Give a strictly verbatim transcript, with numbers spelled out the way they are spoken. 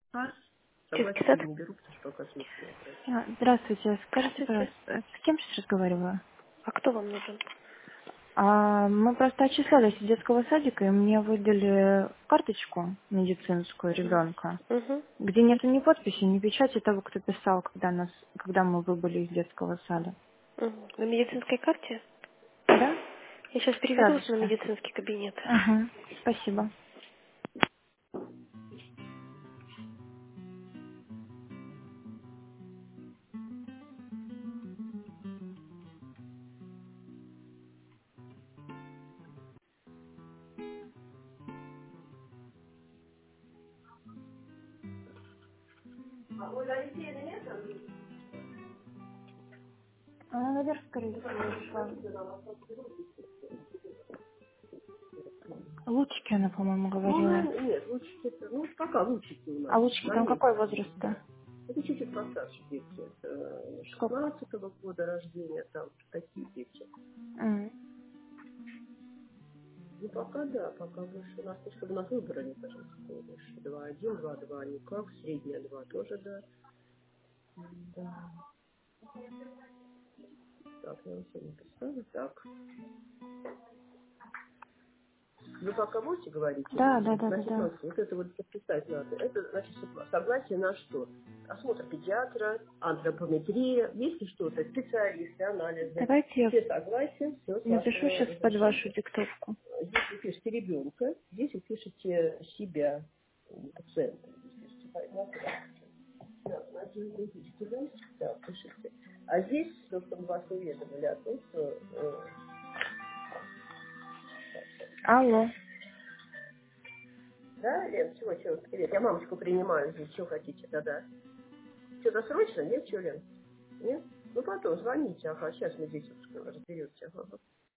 А? Детский Согласен, сад? не беру, потому что пока смысла нет. А, Здравствуйте, скажите, Здравствуйте. пожалуйста, с кем сейчас разговариваю? А кто вам нужен? А, мы просто отчислялись из детского садика, и мне выдали карточку медицинскую ребенка, Угу. где нету ни подписи, ни печати того, кто писал, когда нас, когда мы выбыли из детского сада. Угу. На медицинской карте? Да? Я сейчас переведу вас на Справочка. медицинский кабинет. Ага, спасибо. Она наверх, скорее всего, ушла. Лучики она, по-моему, Ну, она, говорила. нет, лучше, ну, пока лучики у А нас лучики на там какой месте. возраст-то? Это чуть-чуть постарше дети. Это Сколько? шестнадцатого года рождения, там такие дети. М. Ну, пока да, пока больше у нас, ну, чтобы у нас выбора не, пожалуйста, больше. два один, два два никак, средняя два тоже, да. Да. Так, я вам все написала. Так. Вы пока можете говорить или Да, да, нет? да, да, Значит, да. смотрите, вот это вот подписать надо. Это, значит, согла- согласие на что? Осмотр педиатра, антропометрия, есть ли что-то, специалисты, анализы. Давайте я Все согласия, все с напишу вашего сейчас под вашу разрешения. диктовку. Здесь вы пишете ребенка, здесь вы пишете себя, м, пациента. Здесь пишете, согласие. Да, один, выпишите, да? Да, пишите. А здесь, чтобы вас уведомили о том, что э, Алло. да, Лен, чего, чего, привет. Я мамочку принимаю здесь, что хотите, да-да. Что-то срочно, нет, что, Лен? Нет? Ну, потом звоните, ага, сейчас мы здесь разберемся. Ага.